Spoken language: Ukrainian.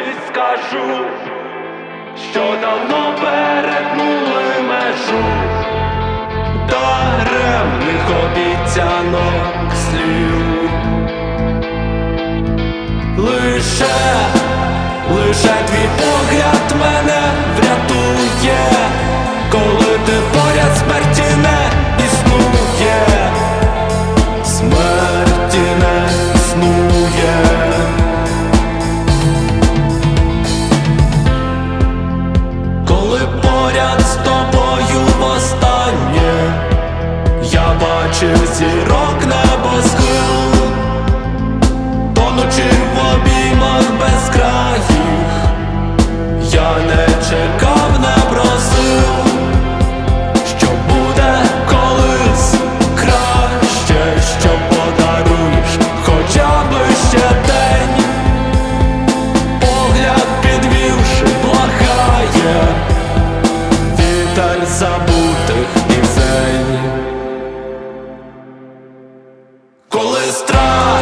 скажу, що давно перетнули межу даремних обіцянок слів. Лише твій погляд мене врятує, коли ти поряд, смерті не існує, смерті не існує. Коли поряд з тобою востаннє я бачив зірок небосхил, тонучи в обіймах безкраїх, я не чекав, не просив, що буде колись краще, що подаруєш хоча б ще день. Погляд підвівши, благає вітер забутих пісень. Коли страх